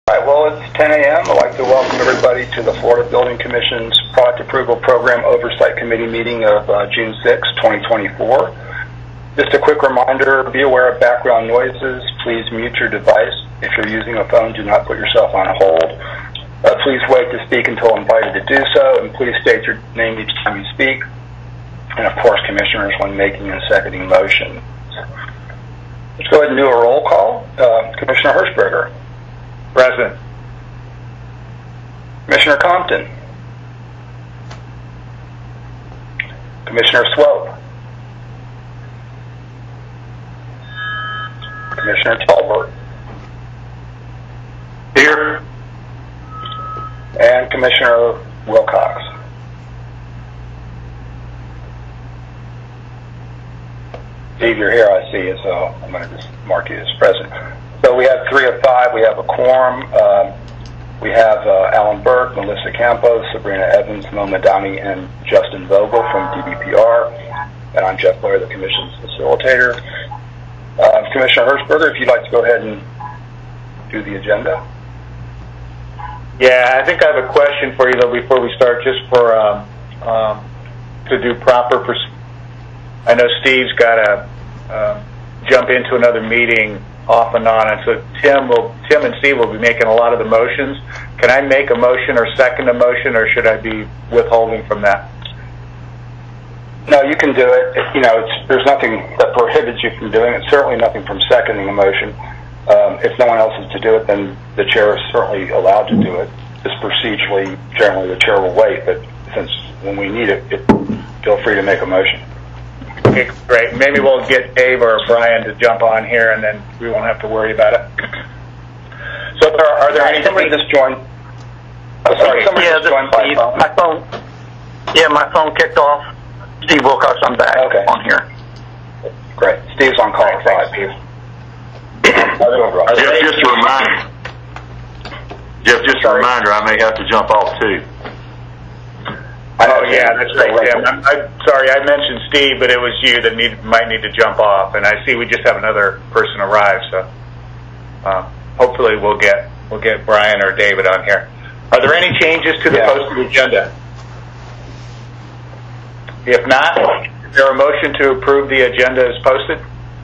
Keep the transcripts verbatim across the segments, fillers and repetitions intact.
All right, well, it's ten a m I'd like to welcome everybody to the Florida Building Commission's Product Approval Program Oversight Committee meeting of uh, June sixth, twenty twenty-four. Just a quick reminder, be aware of background noises. Please mute your device. If you're using a phone, do not put yourself on hold. Uh, please wait to speak until invited to do so, and please state your name each time you speak. And, of course, commissioners when making and seconding motions. Let's go ahead and do a roll call. Uh, Commissioner Hershberger. Present. Commissioner Compton. Commissioner Swope. Commissioner Tolbert. Here. And Commissioner Wilcox. Steve, you're here, I see you, so I'm going to just mark you as present. So we have three of five. We have a quorum. Uh, we have uh, Alan Burke, Melissa Campos, Sabrina Evans, Mo Madani, and Justin Vogel from D B P R. And I'm Jeff Blair, the Commission's facilitator. Uh, Commissioner Hershberger, if you'd like to go ahead and do the agenda. Yeah, I think I have a question for you, though, before we start, just for um, um, to do proper pers- I know Steve's got to uh, jump into another meeting off and on, and so Tim will, Tim and Steve will be making a lot of the motions. Can I make a motion or second a motion, or should I be withholding from that? No, you can do it. If, you know, it's, there's nothing that prohibits you from doing it. Certainly nothing from seconding a motion. Um, if no one else is to do it, then the chair is certainly allowed to do it. Just procedurally, generally the chair will wait, but since when we need it, it feel free to make a motion. Okay, great. Maybe we'll get Dave or Brian to jump on here, and then we won't have to worry about it. So, are, are there any? Somebody just joined. Oh, sorry, somebody yeah, just joined by phone. My phone. Yeah, my phone kicked off. Steve Wilcox, I'm back okay. on here. Great. Steve's on call Thanks, five. Steve. Jeff, just a reminder. Jeff, just a reminder. I may have to jump off too. Oh yeah, that's right, Tim. I'm, I'm sorry, I mentioned Steve, but it was you that need, might need to jump off, and I see we just have another person arrive. So uh, hopefully we'll get we'll get Brian or David on here. Are there any changes to the yeah. posted agenda? If not, is there a motion to approve the agenda as posted?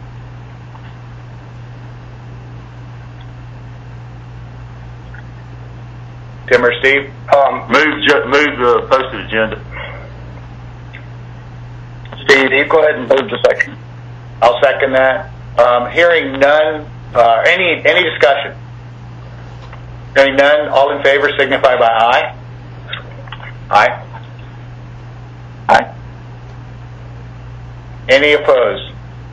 Tim or Steve? Um, move, ju- move the posted agenda. Steve, you go ahead and move the second. I'll second that. Um, hearing none, uh, any any discussion? Hearing none, all in favor signify by aye. Aye. Aye. Any opposed?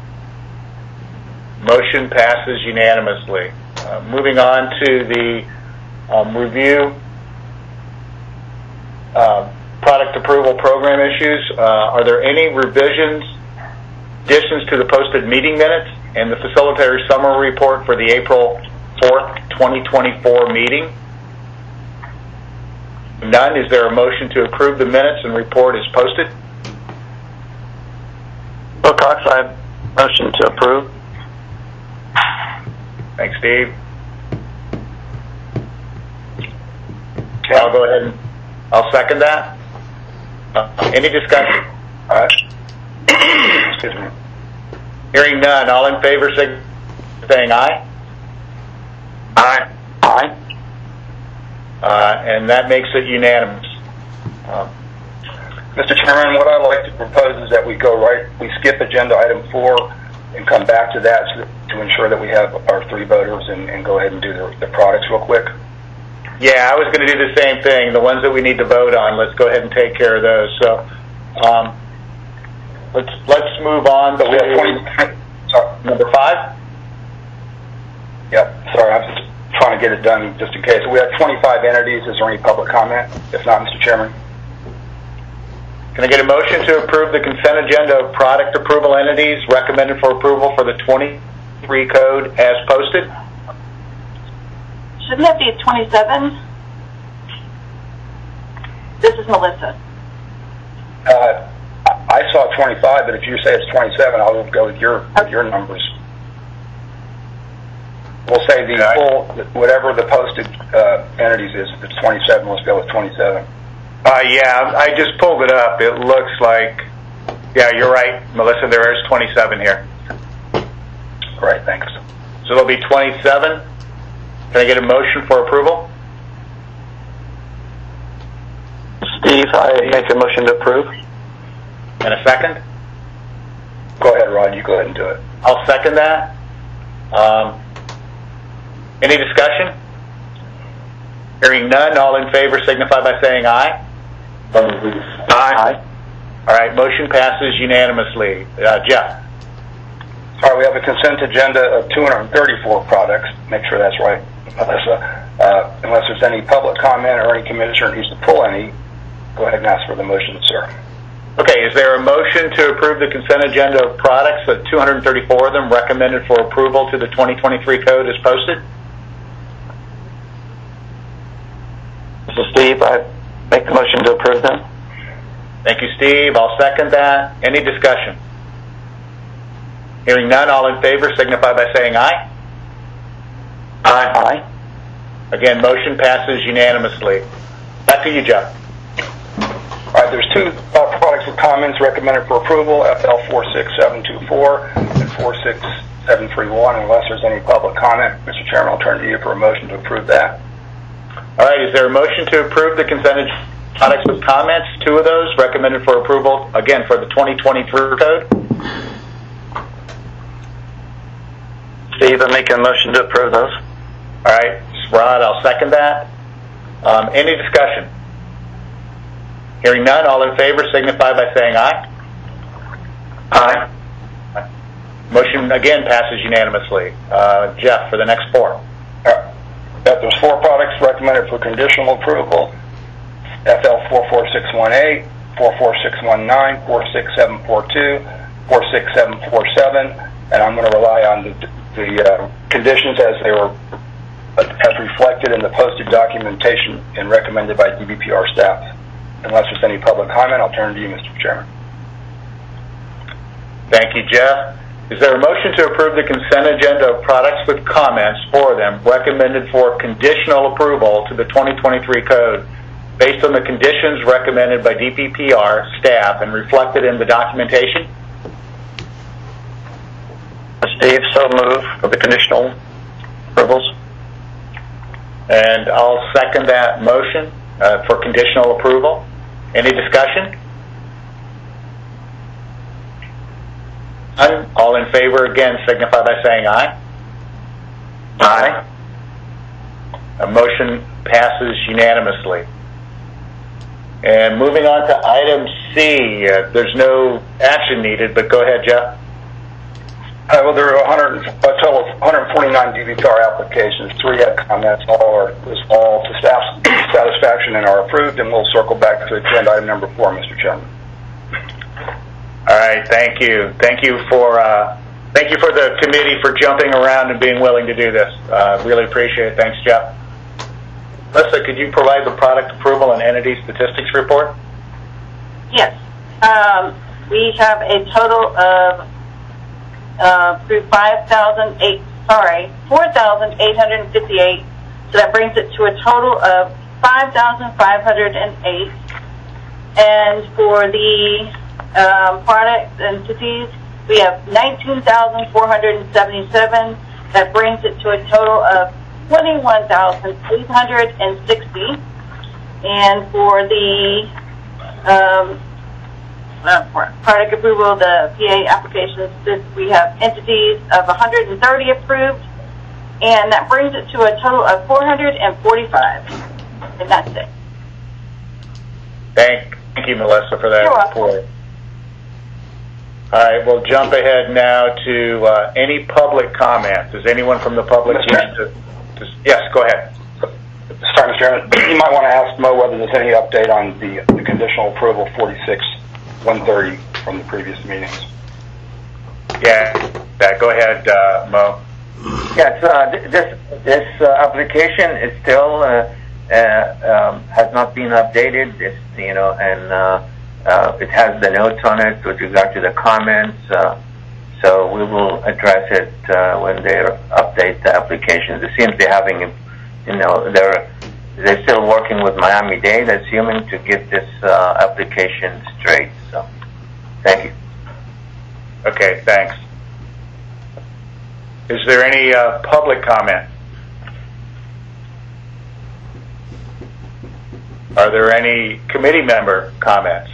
Motion passes unanimously. Uh, moving on to the um, review uh, product approval program issues. Uh, are there any revisions, additions to the posted meeting minutes and the facilitator summary report for the April fourth, twenty twenty-four meeting? None. Is there a motion to approve the minutes and report as posted? Wilcox, I motion to approve. Thanks, Steve. Okay, I'll go ahead and I'll second that. Uh, any discussion? All right. Excuse me. Hearing none, all in favor saying aye? Aye. Aye. Uh, and that makes it unanimous. Uh, Mister Chairman, what I'd like to propose is that we go right, we skip agenda item four and come back to that so that, to ensure that we have our three voters and, and go ahead and do the, the products real quick. yeah, I was going to do the same thing. The ones that we need to vote on, let's go ahead and take care of those. So um, let's let's move on So we have to twenty, sorry. number five. Yep, sorry, I'm just trying to get it done just in case. We have twenty-five entities. Is there any public comment? If not, Mister Chairman. Can I get a motion to approve the consent agenda of product approval entities recommended for approval for the twenty-three code as posted? Shouldn't that be twenty-seven? This is Melissa. Uh, I saw twenty-five, but if you say it's twenty-seven, I'll go with your with your numbers. we'll say the Okay. full, whatever the posted uh, entities is, if it's twenty-seven, let's go with twenty-seven. Uh, yeah, I just pulled it up. It looks like, yeah, you're right, Melissa, there is twenty-seven here. Great, thanks. So there'll be twenty-seven. Can I get a motion for approval? Steve, I make a motion to approve. And a second? Go ahead, Rod, you go ahead and do it. I'll second that. Um, any discussion? Hearing none, all in favor signify by saying aye. Aye. All right, motion passes unanimously. Uh, Jeff? All right, we have a consent agenda of two hundred thirty-four products. Make sure that's right, Melissa. Uh, unless there's any public comment or any commissioner needs to pull any, go ahead and ask for the motion, sir. Okay, is there a motion to approve the consent agenda of products, uh, two hundred thirty-four of them, recommended for approval to the twenty twenty-three code as posted? This is Steve. I make the motion to approve them. Thank you, Steve. I'll second that. Any discussion? Hearing none, all in favor signify by saying aye. Aye. Aye. Again, motion passes unanimously. Back to you, Jeff. All right, there's two uh, products with comments recommended for approval, F L four six seven two four and four six seven three one. Unless there's any public comment, Mister Chairman, I'll turn to you for a motion to approve that. All right, is there a motion to approve the consent agenda products with comments? Two of those recommended for approval, again, for the twenty twenty-three code. Steve, I make a motion to approve those. All right, Rod, I'll second that. Um, any discussion? Hearing none, all in favor signify by saying aye. Aye. Motion again passes unanimously. Uh, Jeff, for the next four. All right. That there's four products recommended for conditional approval, F L four four six one eight, four four six one nine, four six seven four two, four six seven four seven, and I'm going to rely on the, the uh, conditions as they were as reflected in the posted documentation and recommended by D B P R staff. Unless there's any public comment, I'll turn to you, Mister Chairman. Thank you, Jeff. Is there a motion to approve the consent agenda of products with comments for them recommended for conditional approval to the twenty twenty-three code based on the conditions recommended by D P P R staff and reflected in the documentation? Steve, so move for the conditional approvals. And I'll second that motion uh, for conditional approval. Any discussion? None. All in favor, again, signify by saying aye. Aye. A motion passes unanimously. And moving on to item C, uh, there's no action needed, but go ahead, Jeff. Uh, well, there are one hundred, a total of one hundred forty-nine D B P R applications. Three had comments. All are was all to staff's satisfaction and are approved. And we'll circle back to agenda item number four, Mister Chairman. All right, thank you. Thank you for uh, thank you for the committee for jumping around and being willing to do this. Uh, really appreciate it. Thanks, Jeff. Melissa, could you provide the product approval and entity statistics report? Yes. Um, we have a total of uh, through five thousand eight. Sorry, four thousand eight hundred fifty-eight. So that brings it to a total of five thousand five hundred eight. And for the um, product entities, we have nineteen thousand four hundred seventy-seven. That brings it to a total of twenty-one thousand eight hundred sixty. And for the um, uh, for product approval, the P A applications, this, we have entities of one hundred thirty approved, and that brings it to a total of four hundred forty-five. And that's it. Thank, thank you, Melissa, for that You're welcome. report. All right, we'll jump ahead now to uh, any public comment. Does anyone from the public wish to, to... Yes, go ahead. Sorry, Mister Chairman. You might want to ask Mo whether there's any update on the, the conditional approval forty-six one thirty from the previous meetings. Yeah, yeah go ahead, uh, Mo. Yes, uh, th- this this uh, application is still uh, uh, um, has not been updated. It's, you know, and uh, uh, it has the notes on it with regard to the comments. Uh, So we will address it uh, when they update the applications. It seems they're having, you know, they're they're still working with Miami-Dade, assuming to get this uh, application straight. So, thank you. Okay, thanks. Is there any uh, public comment? Are there any committee member comments?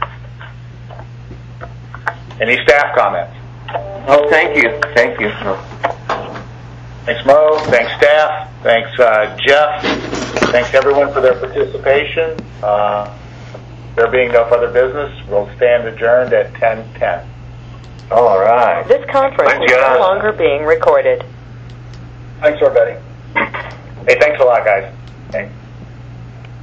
Any staff comments? Oh, thank you. Thank you. Thanks, Mo. Thanks, staff. Thanks, uh, Jeff. Thanks, everyone, for their participation. Uh, there being no further business, we'll stand adjourned at ten ten. All right. This conference Thanks, is no guys. longer being recorded. Thanks, everybody. Hey, thanks a lot, guys. Thanks.